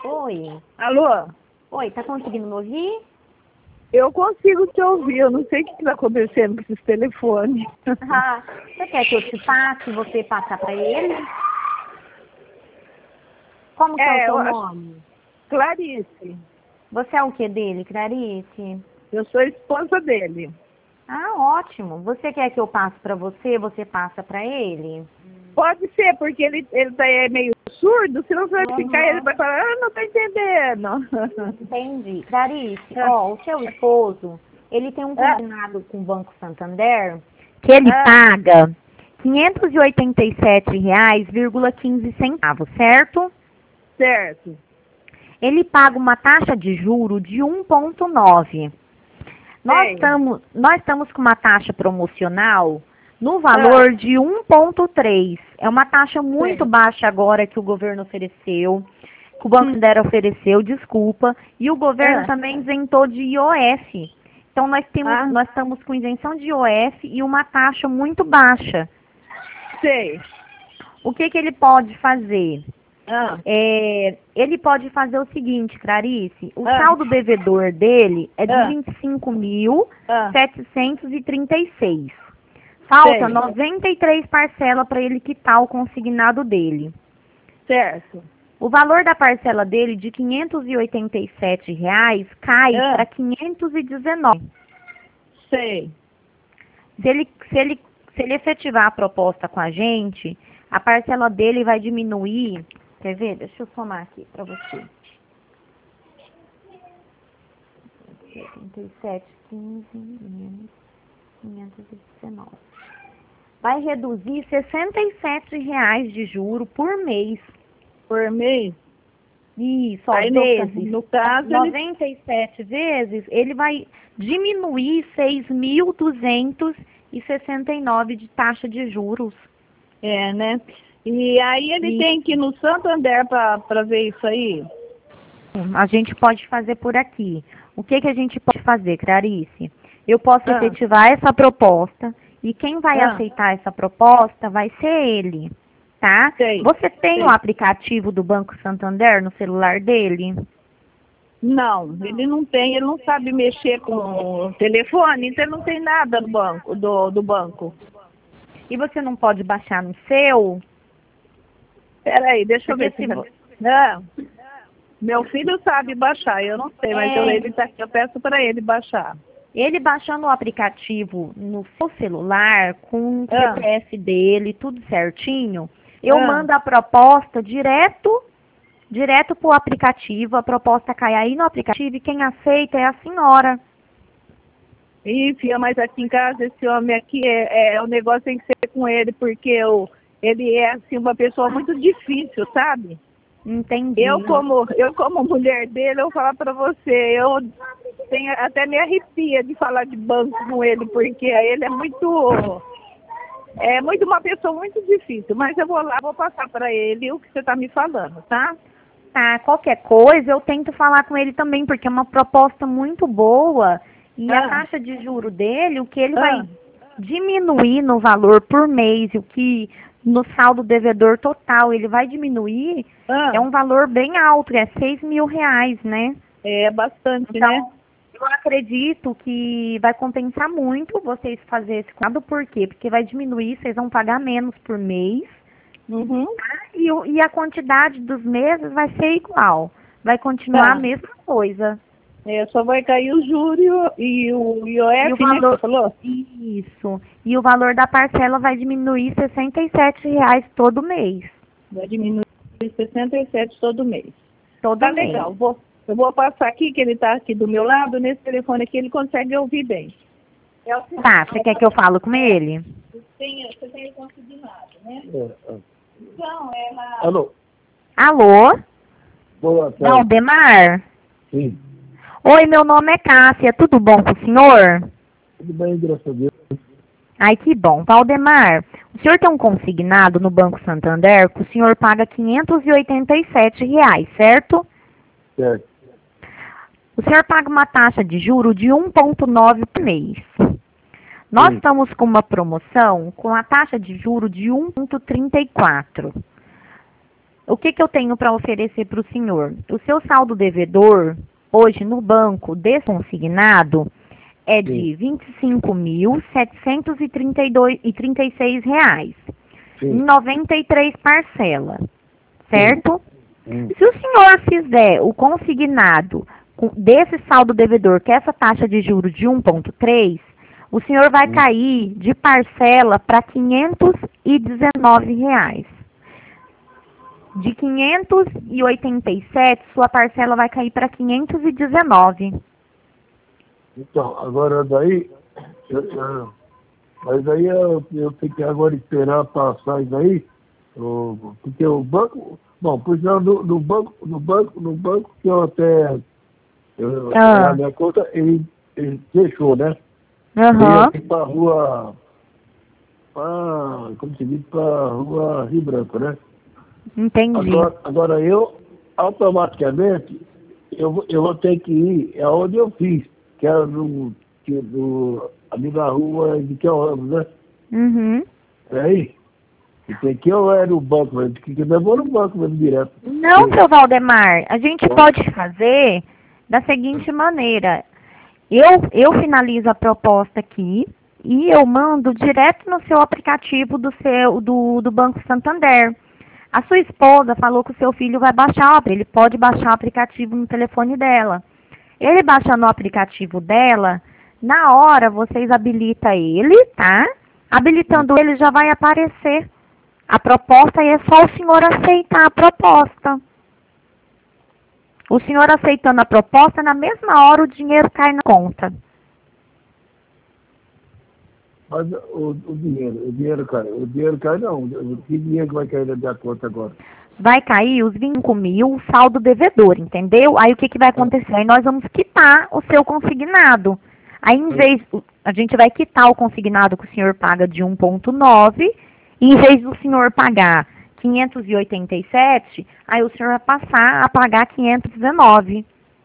Oi. Alô? Oi, tá conseguindo me ouvir? Eu consigo te ouvir, eu não sei o que está acontecendo com esses telefones. Ah, você quer que eu te passe e você passar pra ele? Como que é o seu nome? Clarice, Você é o que dele, Clarice? eu sou esposa dele. Ah, ótimo. Você quer que eu passe pra você, você passa pra ele? Pode ser, porque ele é meio surdo, se não vai ficar, ele Uhum. vai falar, ah, não tô entendendo. Entendi. Clarice, ó, o seu esposo, ele tem um combinado com o Banco Santander que ele paga R$ 587,15, certo? Certo. Ele paga uma taxa de juro de 1,9. Nós Sei. estamos com uma taxa promocional no valor de 1,3. É uma taxa muito Sei. baixa agora que o governo ofereceu, que o Banco Santander ofereceu, desculpa, e o governo também isentou de IOF. Então nós estamos com isenção de IOF e uma taxa muito baixa. Sei. O que ele pode fazer? Ah, Ele pode fazer o seguinte, Clarice, o saldo devedor dele é de ah, 25.736. Falta sei. 93 parcelas para ele quitar o consignado dele. Certo. O valor da parcela dele de R$ 587 cai para 519. Sei. Se ele efetivar a proposta com a gente, a parcela dele vai diminuir. Quer ver? Deixa eu somar aqui para você. 87,15 menos 519. Vai reduzir R$ 67 de juro por mês. Por mês? Isso, Aí, às vezes, no caso, 97 vezes, ele vai diminuir 6.269 de taxa de juros. é, né? E aí ele tem que ir no Santander para ver isso aí? A gente pode fazer por aqui. O que a gente pode fazer, Clarice? Eu posso efetivar essa proposta e quem vai aceitar essa proposta vai ser ele, tá? Sei. Você tem o aplicativo do Banco Santander no celular dele? Não, ele não tem, ele não sabe mexer com o telefone, então ele não tem nada no banco, do banco. E você não pode baixar no seu? Peraí, deixa eu ver Porque se... Não, meu filho sabe baixar, eu não sei, mas eu peço para ele baixar. Ele baixando o aplicativo no seu celular, com o CPF dele, tudo certinho, eu mando a proposta direto para o aplicativo, a proposta cai aí no aplicativo e quem aceita é a senhora. Ih, filha, mas aqui em casa esse homem aqui, o negócio tem que ser com ele, porque ele é assim uma pessoa muito difícil, sabe? Entendi. Eu como mulher dele, eu vou falar pra você, eu tenho, até me arrepia de falar de banco com ele, porque ele é muito uma pessoa muito difícil, mas eu vou lá, vou passar pra ele o que você tá me falando, tá? Tá, qualquer coisa eu tento falar com ele também, porque é uma proposta muito boa e a taxa de juro dele, o que ele vai diminuir no valor por mês, o que no saldo devedor total ele vai diminuir, é um valor bem alto, é R$ 6.000, né? É bastante, então, né? Eu acredito que vai compensar muito vocês fazerem esse quadro, por quê? Porque vai diminuir, vocês vão pagar menos por mês, e a quantidade dos meses vai ser igual, vai continuar a mesma coisa. Só vai cair o juro e o IOF, o valor, né, que você falou? Isso. E o valor da parcela vai diminuir R$ 67 todo mês. Vai diminuir 67 todo mês. Todo tá mês. Legal. Eu vou passar aqui, que ele está aqui do meu lado, nesse telefone aqui ele consegue ouvir bem. Tá, você quer que eu falo com ele? Você tem consignado, né? Então, Alô? Alô? Boa tarde. Valdemar? Sim. Oi, meu nome é Cássia, tudo bom com o senhor? Tudo bem, graças a Deus. Ai, que bom. Valdemar, o senhor tem um consignado no Banco Santander que o senhor paga R$ 587, certo? Certo. O senhor paga uma taxa de juro de 1,9 por mês. Nós estamos com uma promoção com a taxa de juro de 1,34. o que eu tenho para oferecer para o senhor? O seu saldo devedor, hoje no banco desconsignado, é de R$ 25.736 em 93 parcelas, certo? Se o senhor fizer o consignado desse saldo devedor, que é essa taxa de juros de 1,3, o senhor vai cair de parcela para R$ 519. De 587, sua parcela vai cair para 519. Então, agora daí, mas aí eu tenho que agora esperar passar isso aí, porque o banco, bom, por exemplo, no banco que eu até, a minha conta, ele fechou, né? Aham. Eu para a rua, como se diz, para a rua Rio Branco, né? Entendi. Agora eu, automaticamente, eu vou ter que ir aonde eu fiz, que era ali na rua de Kel Ramos, né? Uhum. É aí? E tem que eu era no banco mesmo, que eu vou no banco mesmo direto. Não, seu Valdemar, a gente pode fazer da seguinte maneira. Eu finalizo a proposta aqui e eu mando direto no seu aplicativo do Banco Santander. A sua esposa falou que o seu filho vai baixar, ele pode baixar o aplicativo no telefone dela. Ele baixando o aplicativo dela, na hora vocês habilitam ele, tá? Habilitando ele já vai aparecer a proposta e é só o senhor aceitar a proposta. O senhor aceitando a proposta, na mesma hora o dinheiro cai na conta. Mas o dinheiro cai não. Que dinheiro que vai cair da minha conta agora? Vai cair os 25 mil, saldo devedor, entendeu? Aí o que vai acontecer? Aí nós vamos quitar o seu consignado. Aí a gente vai quitar o consignado que o senhor paga de 1,9, e em vez do senhor pagar 587, aí o senhor vai passar a pagar 519.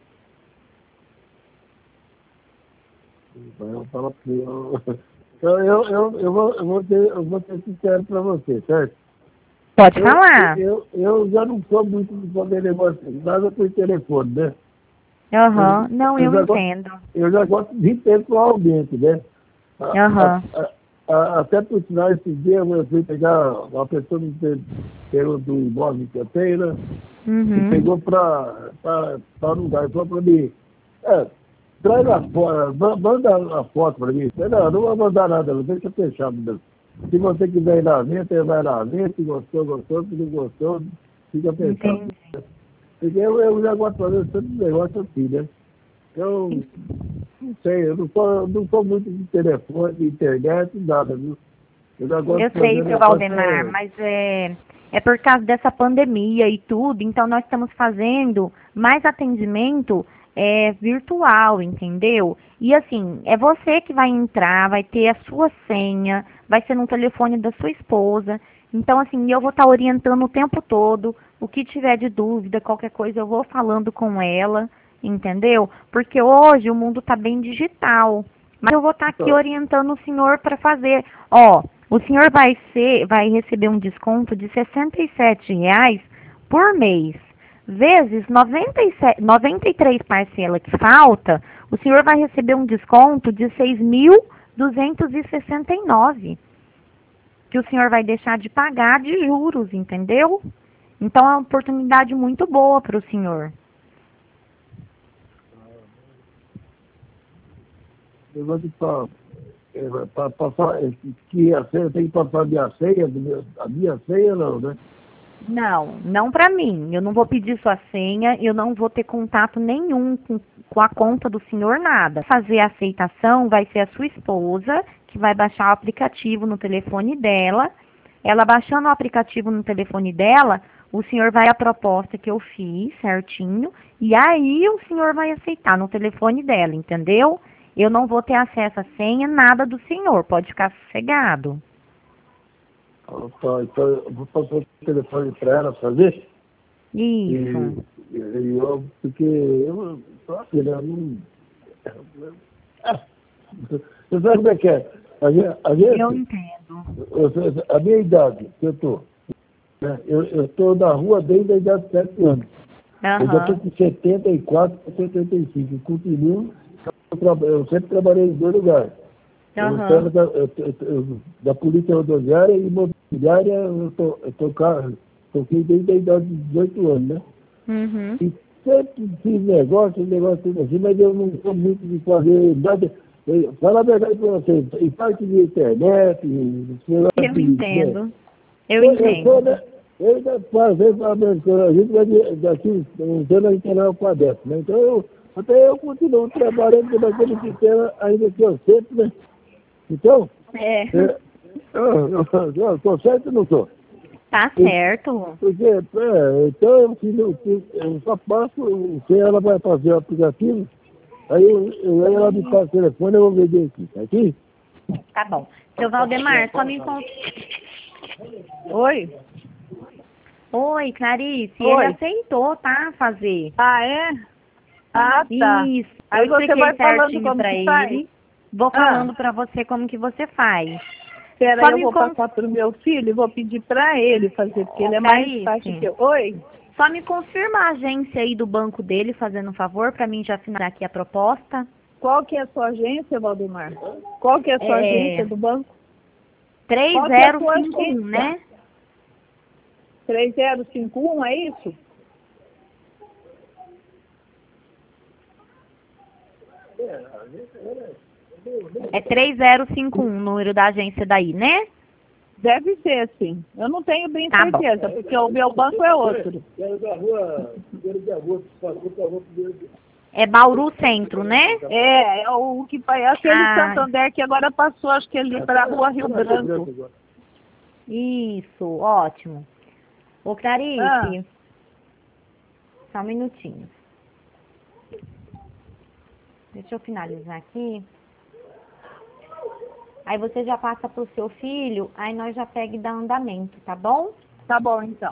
Eu falo assim, eu vou ser sincero para você, certo? Pode falar. Eu já não sou muito de poder negócio, nada por telefone, né? Aham, não, eu entendo. Eu já gosto de pessoalmente, né? Aham. Até por sinal, esse dia eu fui pegar uma pessoa me pegou do imóvel que eu tenho, né? E pegou para um lugar, falou para mim, traz a foto, manda a foto para mim. Não vou mandar nada, não, deixa fechado mesmo. Se você quiser ir lá dentro, ele vai lá dentro, se gostou, se não gostou, fica fechado. Porque eu já gosto de fazer tanto negócio assim, né? Eu não sei, eu não sou muito de telefone, de internet, nada, viu? Eu sei, seu Valdemar, mas é por causa dessa pandemia e tudo, então nós estamos fazendo mais atendimento virtual, entendeu? E assim, é você que vai entrar, vai ter a sua senha, vai ser no telefone da sua esposa. Então, assim, eu vou estar orientando o tempo todo. O que tiver de dúvida, qualquer coisa, eu vou falando com ela, entendeu? Porque hoje o mundo está bem digital. Mas eu vou estar aqui orientando o senhor para fazer. Ó, o senhor vai receber um desconto de R$ 67 por mês. Vezes 93 parcelas que falta, o senhor vai receber um desconto de 6.269, que o senhor vai deixar de pagar de juros, entendeu? Então é uma oportunidade muito boa para o senhor. Eu vou te falar, que a senha, tem que passar a minha senha não, né? Não para mim. Eu não vou pedir sua senha, eu não vou ter contato nenhum com a conta do senhor, nada. Fazer a aceitação vai ser a sua esposa, que vai baixar o aplicativo no telefone dela. Ela baixando o aplicativo no telefone dela, o senhor vai a proposta que eu fiz, certinho, e aí o senhor vai aceitar no telefone dela, entendeu? Eu não vou ter acesso à senha, nada do senhor, pode ficar sossegado. Então eu vou passar o telefone para ela fazer. Isso. Porque eu tô assim, né? Você sabe como é que é? A gente, Eu entendo. a minha idade que eu tô, né? Eu estou na rua desde a idade de 7 anos. Eu já estou com 74 para 75. Eu continuo, eu sempre trabalhei em 2 lugares. Da Polícia Rodoviária e Imobiliária, eu toquei desde a idade de 18 anos, né? E sempre fiz negócio tudo assim, mas eu não sou muito de fazer nada. Fala a verdade para vocês, em parte de internet, eu entendo. Eu entendo. Eu ainda faço, a gente vai daqui uns anos a gente vai para dentro, né? Então eu continuo trabalhando daquele sistema ainda que eu sempre, né? Então, eu estou certo ou não estou? Tá certo. Porque, então eu só passo, se ela vai fazer o aplicativo, aí ela me passa o telefone, eu vou ver aqui, tá aqui? Tá bom. Seu Valdemar, só me... Oi? Oi, Clarice. Oi. Ele aceitou, tá? Fazer. Ah, é? Ah, tá. Isso. Aí eu você expliquei vai falando certinho como pra que ele. faz? Vou falando pra você como que você faz. Espera Só aí, eu me vou passar pro meu filho e vou pedir pra ele fazer, porque ele é mais fácil que eu. Oi? Só me confirma a agência aí do banco dele, fazendo um favor, pra mim já finalizar aqui a proposta. Qual que é a sua agência, Valdemar? Qual que é a sua agência do banco? 3051, né? 3051, é isso? É 3051 o número da agência daí, né? Deve ser, sim. Eu não tenho bem Tá certeza, porque o meu banco é outro. É Bauru Centro, né? É o que é aquele Santander que agora passou, acho que ele para a rua Rio Branco. Isso, ótimo. Ô, Clarice, só um minutinho. Deixa eu finalizar aqui. Aí você já passa pro seu filho, aí nós já pega e dá andamento, tá bom? Tá bom, então.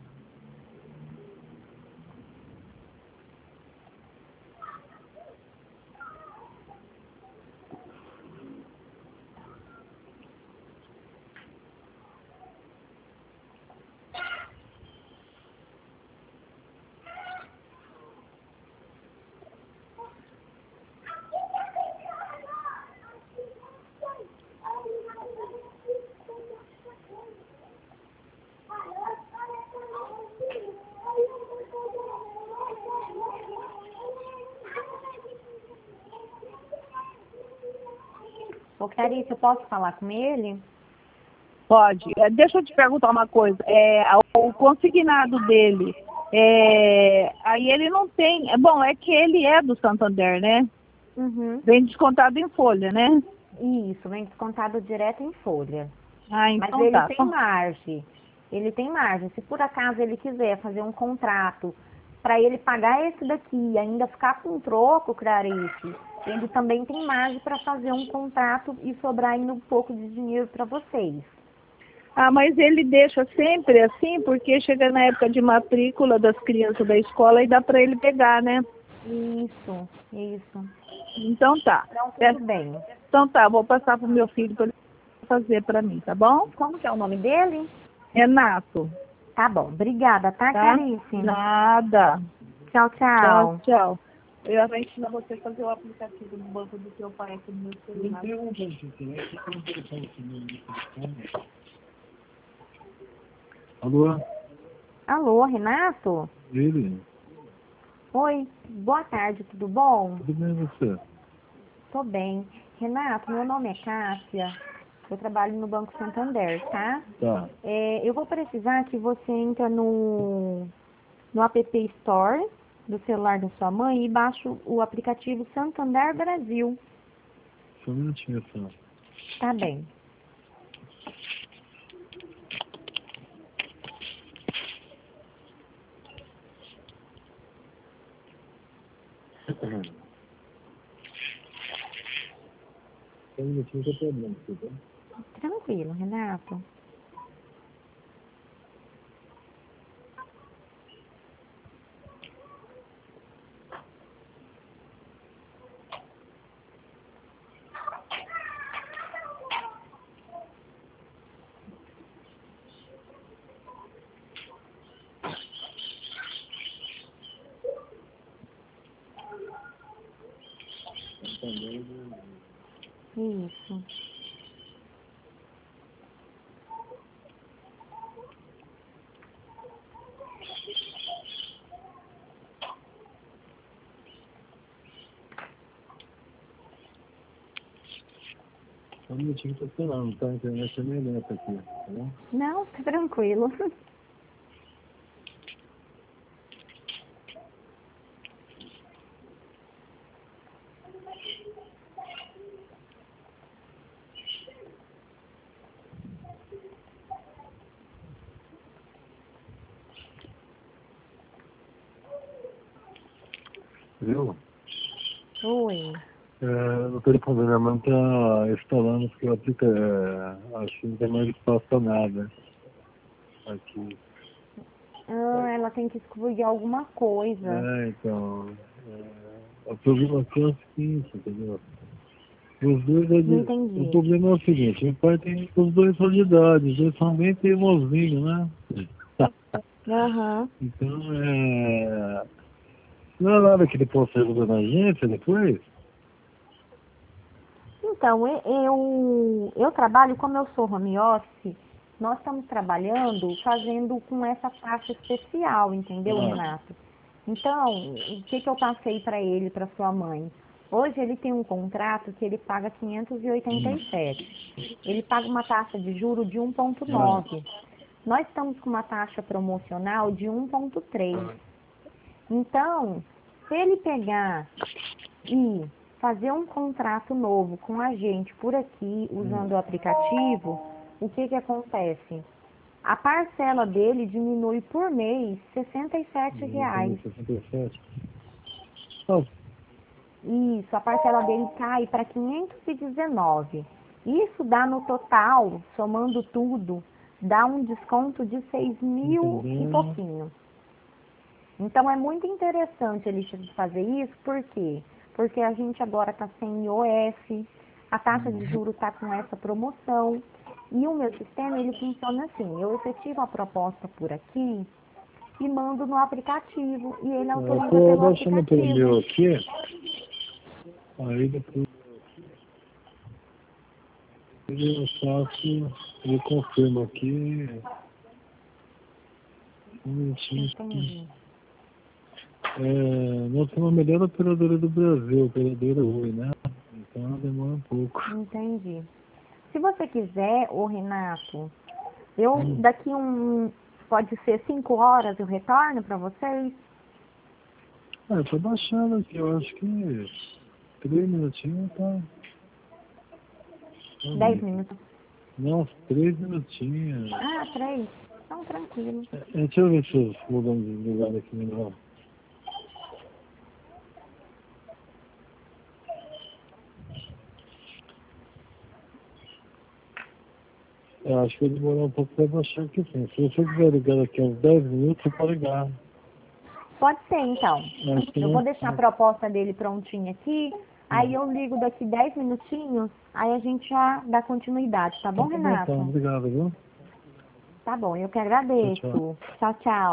Ô, Clarice, eu posso falar com ele? Pode. Deixa eu te perguntar uma coisa. O consignado dele, aí ele não tem... Bom, é que ele é do Santander, né? Vem descontado em folha, né? Isso, vem descontado direto em folha. Ah, então mas ele tá. tem margem. Ele tem margem. Se por acaso ele quiser fazer um contrato para ele pagar esse daqui e ainda ficar com troco, Clarice, ele também tem margem para fazer um contrato e sobrar ainda um pouco de dinheiro para vocês. Ah, mas ele deixa sempre assim, porque chega na época de matrícula das crianças da escola e dá para ele pegar, né? Isso. Então tá. Então, tudo bem. Então tá, vou passar pro meu filho para ele fazer para mim, tá bom? Como que é o nome dele? Renato. Tá bom. Obrigada, tá, Clarice? Nada. Tchau, tchau. Tchau. Eu vou ensinar você a fazer o aplicativo do banco do seu pai aqui no meu celular. Alô? Alô, Renato? Ele? Oi, boa tarde, tudo bom? Tudo bem você? Tô bem. Renato, meu nome é Cássia, eu trabalho no Banco Santander, tá? Tá. Eu vou precisar que você entre no App Store do celular da sua mãe e baixe o aplicativo Santander Brasil. Só um minutinho, só. Tá bem. Só um minutinho que eu tô olhando aqui, tá? Tranquilo, Renato. também. Isso. Só um minutinho que eu tô falando, tá? A internet é meio lenta aqui, tá bom? Não, fica tranquilo. Viu? Oi. O telefone da minha mãe tá instalando porque eu aplico, acho que não tem mais espaço nada aqui. Ah, ela tem que excluir alguma coisa. Então, o problema aqui é o seguinte, entendeu? Os dois é de, o Entendi. problema é o seguinte, meu pai tem os dois são de idade, os dois são bem teimosinhos, né? Aham. Então, não é nada que ele possa ajudar na agência depois? Então, eu trabalho, como eu sou home office, nós estamos trabalhando fazendo com essa taxa especial, entendeu, Renato? Então, o que que eu passei para ele, para sua mãe? Hoje ele tem um contrato que ele paga 587. Ele paga uma taxa de juro de 1,9. Nós estamos com uma taxa promocional de 1,3. Então, se ele pegar e fazer um contrato novo com a gente por aqui, usando o aplicativo, o que que acontece? A parcela dele diminui por mês R$ 67. 67. Isso, a parcela dele cai para 519. Isso dá no total, somando tudo, dá um desconto de 6.000 e pouquinho. Então é muito interessante ele fazer isso, por quê? Porque a gente agora está sem IOF, a taxa de juros está com essa promoção, e o meu sistema ele funciona assim, eu efetivo a proposta por aqui e mando no aplicativo, e ele autoriza Estou pelo baixando pelo meu aplicativo. aqui, aí depois eu faço, eu confirmo aqui, um minutinho. Entendi. Nós somos a melhor operadora do Brasil, operadora Oi, né? Então ela demora um pouco. Entendi. Se você quiser, ô Renato, eu daqui pode ser 5 horas eu retorno para vocês? Eu tô baixando aqui, eu acho que 3 minutinhos tá. 10 minutos. Não, 3 minutinhos. Ah, 3. Então, tranquilo. Deixa eu ver se eu mudando de lugar aqui melhor. Eu acho que vai demorar um pouco para baixar aqui sim. Se você quiser ligar daqui a uns 10 minutos, você pode ligar. Pode ser, então. Acho que Eu não. vou deixar a proposta dele prontinha aqui, aí eu ligo daqui 10 minutinhos, aí a gente já dá continuidade, tá bom, Então, Renato? obrigado, viu? Tá bom, eu que Tchau, tchau. agradeço. Tchau, tchau.